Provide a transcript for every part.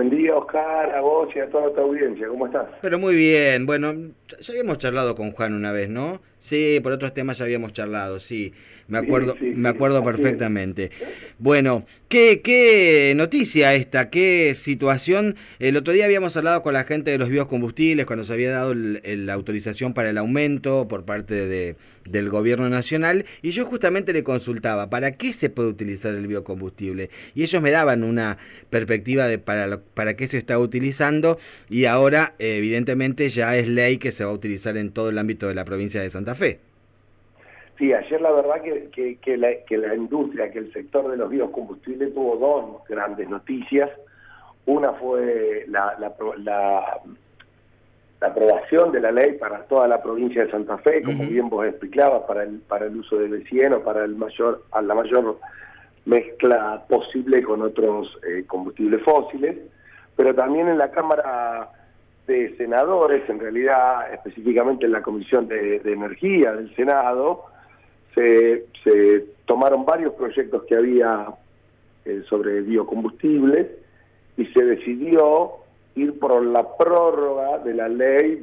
Buen día, Oscar, a vos y a toda tu audiencia. ¿Cómo estás? Pero muy bien, bueno, ya habíamos charlado con Juan una vez, ¿no? Sí, por otros temas ya habíamos charlado, sí, Sí, sí, me sí, acuerdo así es. perfectamente. Bueno, ¿qué noticia esta? ¿Qué situación? El otro día habíamos hablado con la gente de los biocombustibles cuando se había dado la autorización para el aumento por parte del gobierno nacional y yo justamente le consultaba, ¿para qué se puede utilizar el biocombustible? Y ellos me daban una perspectiva de para qué se está utilizando y ahora evidentemente ya es ley que se va a utilizar en todo el ámbito de la provincia de Santa Fe. Sí, ayer la verdad que la industria, que el sector de los biocombustibles tuvo dos grandes noticias. Una fue la aprobación de la ley para toda la provincia de Santa Fe, como Ujú. bien vos explicabas, para el uso del B100 o para la mayor mezcla posible con otros combustibles fósiles, pero también en la Cámara de Senadores, en realidad específicamente en la Comisión de Energía del Senado, se tomaron varios proyectos que había sobre biocombustibles y se decidió ir por la prórroga de la ley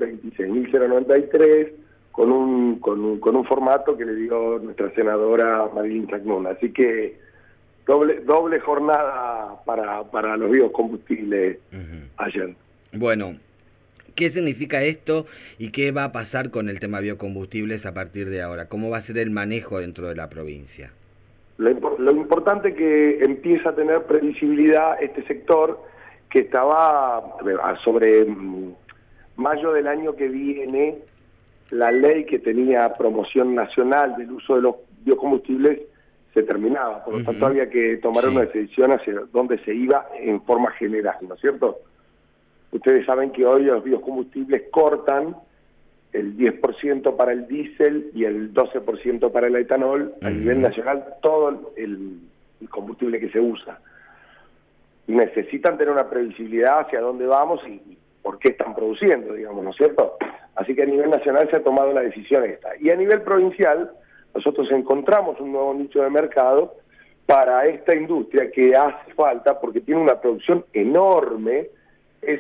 26.093 con un formato que le dio nuestra senadora Marilyn Chacnún. Así que doble jornada para los biocombustibles Ujú. ayer. Bueno, ¿qué significa esto y qué va a pasar con el tema biocombustibles a partir de ahora? ¿Cómo va a ser el manejo dentro de la provincia? Lo importante es que empieza a tener previsibilidad este sector que estaba sobre mayo del año que viene. La ley que tenía promoción nacional del uso de los biocombustibles se terminaba, por lo tanto Ujú. había que tomar una Sí. decisión hacia dónde se iba en forma general, ¿no es cierto? Ustedes saben que hoy los biocombustibles cortan el 10% para el diésel y el 12% para el etanol a nivel Ujú. nacional, todo el combustible que se usa. Necesitan tener una previsibilidad hacia dónde vamos y por qué están produciendo, digamos, ¿no es cierto? Así que a nivel nacional se ha tomado la decisión esta. Y a nivel provincial, nosotros encontramos un nuevo nicho de mercado para esta industria que hace falta porque tiene una producción enorme, es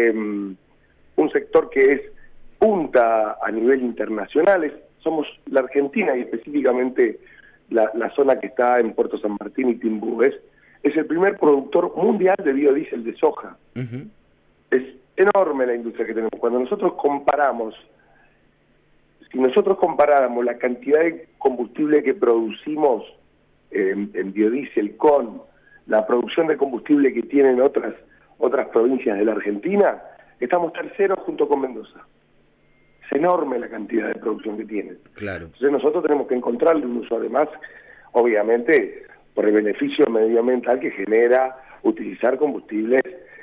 un sector que es punta a nivel internacional. Somos la Argentina y específicamente la zona que está en Puerto San Martín y Timbú, es el primer productor mundial de biodiesel de soja. Ujú. Es enorme la industria que tenemos. Cuando nosotros comparamos, si nosotros comparáramos la cantidad de combustible que producimos en biodiesel con la producción de combustible que tienen otras provincias de la Argentina, estamos terceros junto con Mendoza. Es enorme la cantidad de producción que tienen. Claro. Entonces nosotros tenemos que encontrarle un uso, además, obviamente, por el beneficio medioambiental que genera utilizar combustibles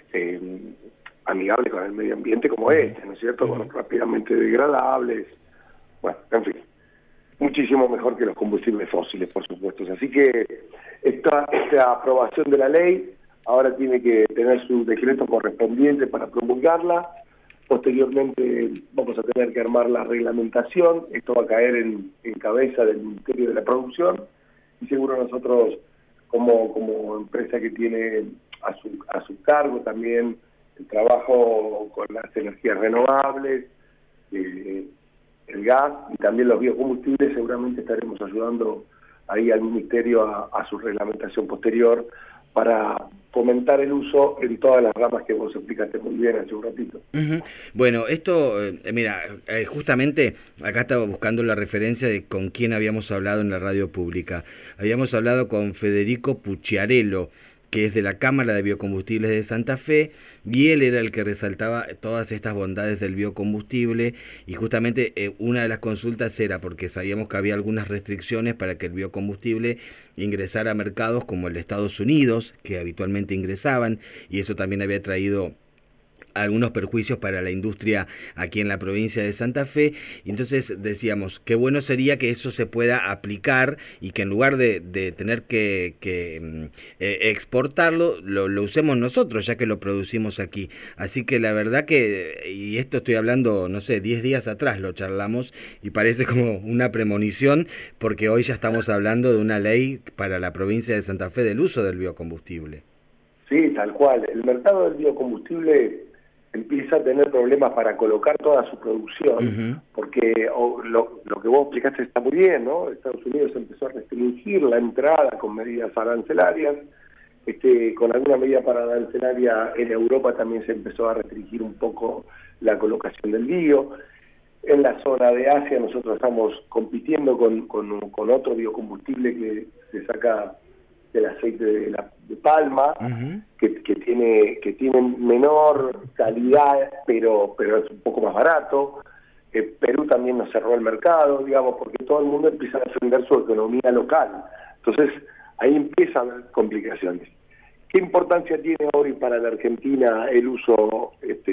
amigables con el medio ambiente como Ujú. este, ¿no es cierto? Bueno, Ujú. rápidamente degradables, bueno, en fin, muchísimo mejor que los combustibles fósiles, por supuesto. Así que esta aprobación de la ley ahora tiene que tener su decreto correspondiente para promulgarla. Posteriormente vamos a tener que armar la reglamentación. Esto va a caer en cabeza del Ministerio de la Producción y seguro nosotros como empresa que tiene a su cargo también el trabajo con las energías renovables, eh, el gas y también los biocombustibles, seguramente estaremos ayudando ahí al Ministerio a su reglamentación posterior para fomentar el uso en todas las ramas que vos explicaste muy bien hace un ratito. Ujú. Bueno, esto, mira, justamente acá estaba buscando la referencia de con quién habíamos hablado en la radio pública. Habíamos hablado con Federico Pucciarello, que es de la Cámara de Biocombustibles de Santa Fe, y él era el que resaltaba todas estas bondades del biocombustible, y justamente una de las consultas era porque sabíamos que había algunas restricciones para que el biocombustible ingresara a mercados como el de Estados Unidos, que habitualmente ingresaban, y eso también había traído algunos perjuicios para la industria aquí en la provincia de Santa Fe. Y entonces decíamos, qué bueno sería que eso se pueda aplicar y que en lugar de tener que exportarlo, lo usemos nosotros, ya que lo producimos aquí. Así que la verdad que, y esto estoy hablando, no sé, 10 días atrás lo charlamos y parece como una premonición, porque hoy ya estamos hablando de una ley para la provincia de Santa Fe del uso del biocombustible. Sí, tal cual. El mercado del biocombustible empieza a tener problemas para colocar toda su producción, porque lo que vos explicaste está muy bien, ¿no? Estados Unidos empezó a restringir la entrada con medidas arancelarias, con alguna medida para arancelaria en Europa también se empezó a restringir un poco la colocación del bio. En la zona de Asia nosotros estamos compitiendo con otro biocombustible que se saca del aceite de palma, que tiene menor calidad, pero es un poco más barato. Perú también nos cerró el mercado, digamos, porque todo el mundo empieza a defender su economía local. Entonces, ahí empiezan a haber complicaciones. ¿Qué importancia tiene hoy para la Argentina el uso,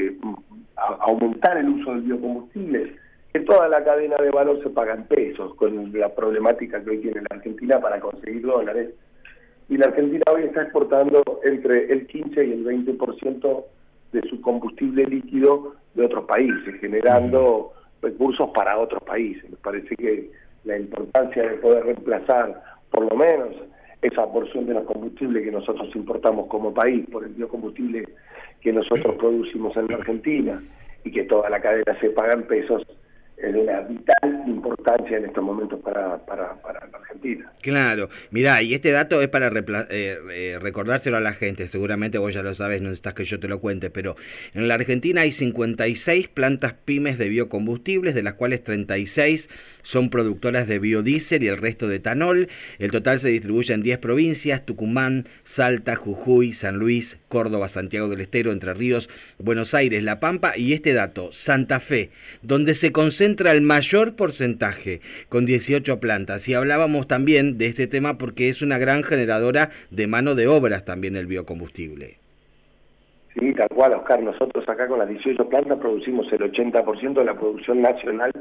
aumentar el uso del biocombustible? Que toda la cadena de valor se paga en pesos, con la problemática que hoy tiene la Argentina para conseguir dólares. Y la Argentina hoy está exportando entre el 15 y el 20% de su combustible líquido de otros países, generando recursos para otros países. Me parece que la importancia de poder reemplazar, por lo menos, esa porción de los combustibles que nosotros importamos como país por el biocombustible que nosotros producimos en la Argentina y que toda la cadena se paga en pesos, es de una vital importancia en estos momentos para la Argentina. Claro, mirá, y este dato es para recordárselo a la gente, seguramente vos ya lo sabes, no necesitas que yo te lo cuente, pero en la Argentina hay 56 plantas pymes de biocombustibles, de las cuales 36 son productoras de biodiesel y el resto de etanol. El total se distribuye en 10 provincias: Tucumán, Salta, Jujuy, San Luis, Córdoba, Santiago del Estero, Entre Ríos, Buenos Aires, La Pampa, y este dato, Santa Fe, donde se concentra el mayor porcentaje, con 18 plantas. Y hablábamos también de este tema porque es una gran generadora de mano de obras también el biocombustible. Sí, tal cual, Oscar. Nosotros acá con las 18 plantas producimos el 80% de la producción nacional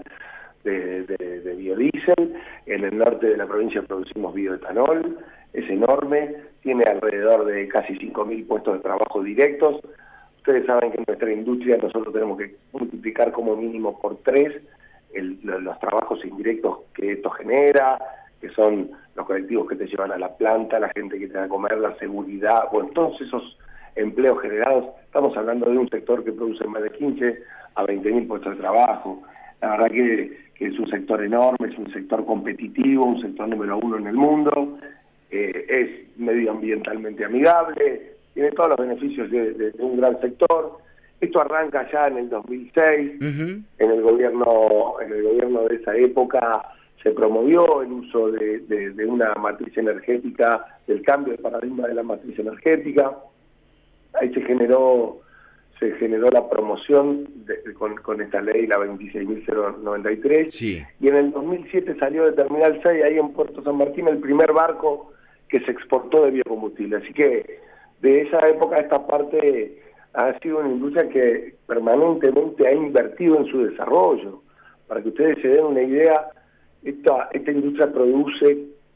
de biodiesel. En el norte de la provincia producimos bioetanol, es enorme, tiene alrededor de casi 5.000 puestos de trabajo directos. Ustedes saben que en nuestra industria nosotros tenemos que multiplicar como mínimo por 3 los trabajos indirectos que esto genera, que son los colectivos que te llevan a la planta, la gente que te da a comer, la seguridad, bueno, todos esos empleos generados. Estamos hablando de un sector que produce más de 15 a 20.000 puestos de trabajo. La verdad que es un sector enorme, es un sector competitivo, un sector número 1 en el mundo, es medioambientalmente amigable, tiene todos los beneficios de un gran sector. Esto arranca ya en el 2006, en el gobierno de esa época se promovió el uso de una matriz energética, del cambio de paradigma de la matriz energética. Ahí se generó la promoción con esta ley, la 26.093, sí. Y en el 2007 salió de Terminal 6, ahí en Puerto San Martín, el primer barco que se exportó de biocombustible. Así que de esa época a esta parte ha sido una industria que permanentemente ha invertido en su desarrollo. Para que ustedes se den una idea, esta industria produce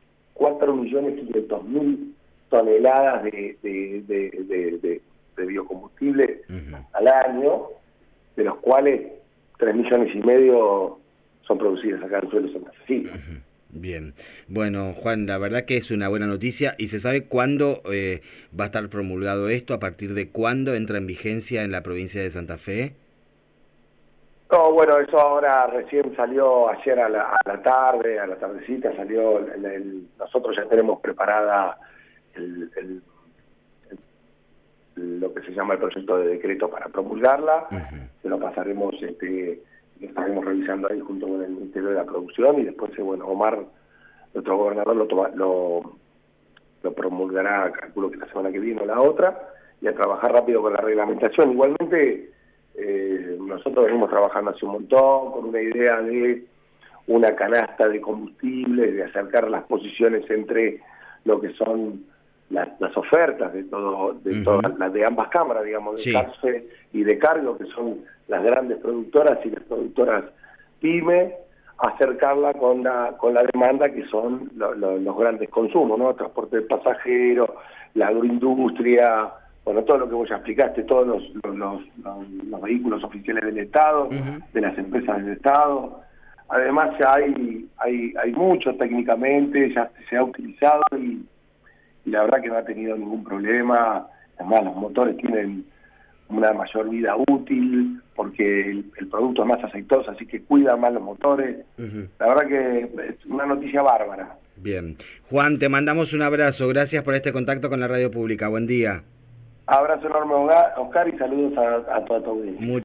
4.500.000 toneladas de biocombustible al año, de los cuales 3,5 millones son producidas acá en suelo santafesino. Bien, bueno, Juan, la verdad que es una buena noticia. ¿Y se sabe cuándo va a estar promulgado esto? ¿A partir de cuándo entra en vigencia en la provincia de Santa Fe? No, bueno, eso ahora recién salió ayer a la tardecita salió, nosotros ya tenemos preparada lo que se llama el proyecto de decreto para promulgarla. Se lo pasaremos, lo estaremos revisando ahí junto con el Ministerio de la Producción, y después, bueno, Omar, nuestro gobernador, lo promulgará, calculo que la semana que viene o la otra, y a trabajar rápido con la reglamentación. Igualmente, nosotros venimos trabajando hace un montón con una idea de una canasta de combustible, de acercar las posiciones entre lo que son las ofertas de todas las de ambas cámaras, digamos, de sí. CARSE y de Cargo, que son las grandes productoras y las productoras PYME, acercarla con la demanda, que son los grandes consumos, ¿no? Transporte de pasajeros, la agroindustria, bueno, todo lo que vos ya explicaste, todos los vehículos oficiales del Estado, de las empresas del Estado. Además ya hay mucho técnicamente, ya se ha utilizado y la verdad que no ha tenido ningún problema. Además, los motores tienen una mayor vida útil porque el producto es más aceitoso, así que cuida más los motores. La verdad que es una noticia bárbara. Bien. Juan, te mandamos un abrazo. Gracias por este contacto con la radio pública. Buen día. Abrazo enorme, Oscar, y saludos a toda tu audiencia.